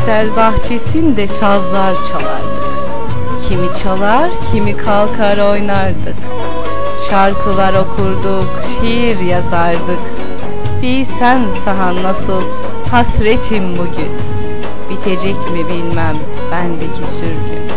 Veysel bahçesinde sazlar çalardık. Kimi çalar, kimi kalkar oynardık. Şarkılar okurduk, şiir yazardık. Bilsen sahan nasıl hasretim bugün. Bitecek mi bilmem bendeki sürgün.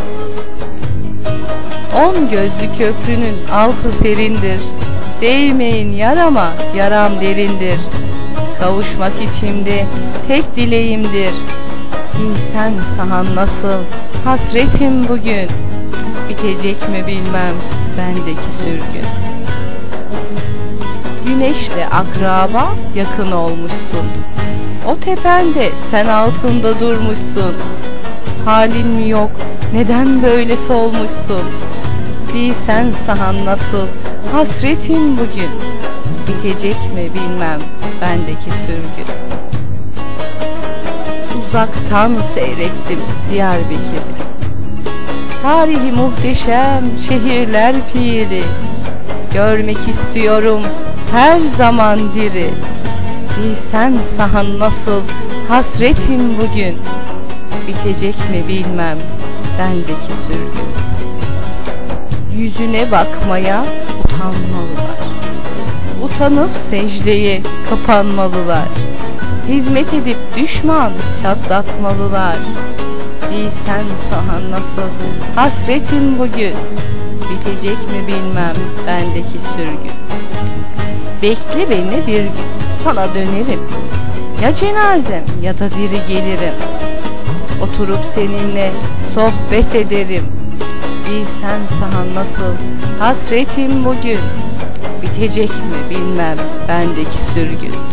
10 gözlü köprünün altı serindir. Değmeyin yarama, yaram derindir. Kavuşmak içimde tek dileğimdir. Bilsen sahan nasıl hasretim bugün. Bitecek mi bilmem bendeki sürgün. Güneşle akraba yakın olmuşsun. O tepende sen altında durmuşsun. Halin mi yok, neden böyle solmuşsun? Bilsen sahan nasıl hasretin bugün. Bitecek mi bilmem bendeki sürgün. Uzaktan seyrettim Diyarbakır'ı. Tarihi muhteşem şehirler piri. Görmek istiyorum her zaman diri. Bilsen sahan nasıl hasretim bugün. Bitecek mi bilmem bendeki sürgün. Yüzüne bakmaya utanmalılar. Utanıp secdeye kapanmalılar. Hizmet edip düşman çatlatmalılar. Bilsen sahan nasıl hasretim bugün. Bitecek mi bilmem bendeki sürgün. Bekle beni bir gün, sana dönerim. Ya cenazem ya da diri gelirim. Oturup seninle sohbet ederim. Bilsen sahan nasıl hasretim bugün. Bitecek mi bilmem bendeki sürgün.